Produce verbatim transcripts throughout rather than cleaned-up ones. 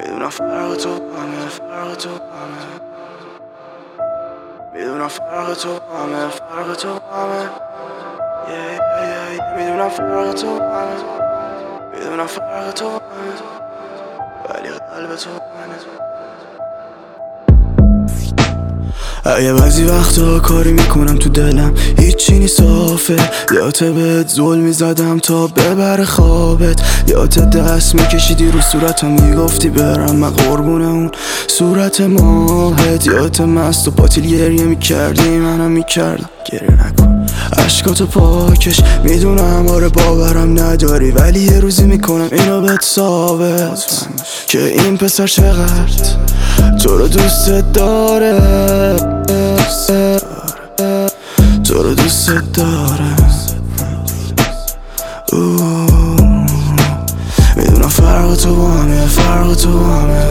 میدونم فرق تو همه، فرق تو همه، میدونم فرق تو همه، فرق تو همه، yeah, yeah, yeah. میدونم فرق تو همه، میدونم فرق تو همه، ولی قلب تو همه. اگه بعضی وقتا کاری میکنم تو دلم هیچی نیست صافه، یادت بهت ظلم میزدم تا ببره خوابت، یادت دست میکشیدی رو صورتم میگفتی برم من قربون اون صورت ماهت، یادت مست و پاتیل گریه میکردی منم میکردم گریه نکن عشقاتو پاکش، میدونم آره باورم نداری ولی یه روزی میکنم اینو بهت ثابت که این پسر چقدر تو رو دوست داره، تو رو دوست داره. میدونم فرق تو با همه، فرق تو با همه،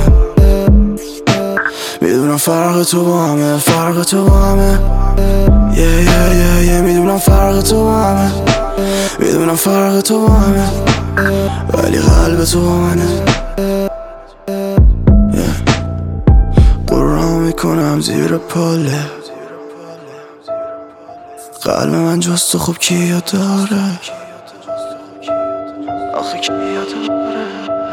میدونم فرق تو با همه، فرق تو با همه، yeah, yeah, yeah, yeah. میدونم فرق تو با همه، میدونم فرق تو با همه، ولی قلب تو با منه. برام میکنم زیر پاله قلب من جز تو، خوب کیا داره آخه کیا داره.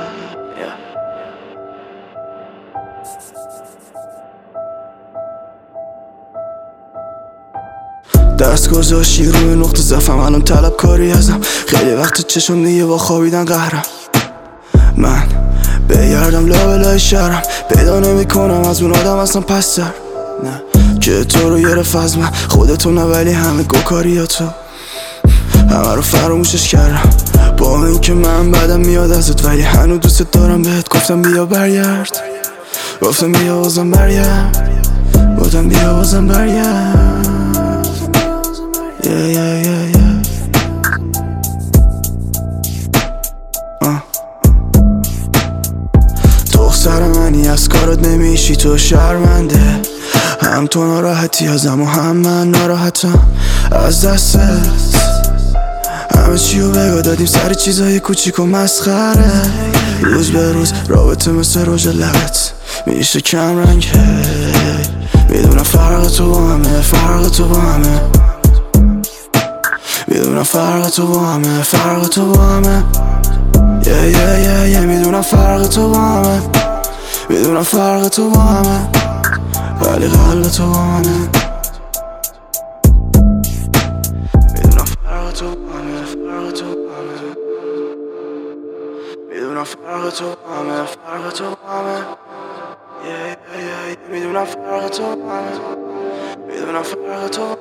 دست گذاشتی روی نقطه ضعفم، الان طلب کاری ازم، خیلی وقت چشم دیگه با خوابیدن قهرم، من بگردم لابلای شهرم پیدا نمی کنم از اون آدم اصلا پس در نه که تو رو گرفت از من، خودتو نه ولی همه گوکاریاتو همه رو فراموشش کردم، با این که من بعدم میاد ازت ولی هنو دوست دارم، بهت گفتم بیا برگرد، گفتم بیا بازم برگرد، گفتم بیا بازم برگرد، yeah, yeah, yeah, yeah. سر منی از کارت نمیشی تو شرمنده، هم تو ناراحتی ازم و هم من ناراحتم از دستت، همه چیو بگا دادیم سر چیزای کوچیک و مسخره، روز به روز رابطه مثل رژ لبت میشه کم رنگه، میدونم فرق تو با همه، فرق تو با همه، میدونم فرق تو با همه، فرق تو با همه، yeah, yeah, yeah, yeah. میدونم فرق تو با همه، میدونم فرق تو با همه، ولی قلب تو با منه. میدونم فرق تو با همه، فرق تو با همه، میدونم فرق تو با همه، فرق تو با همه، yeah, yeah, yeah. میدونم فرق تو با همه، میدونم فرق تو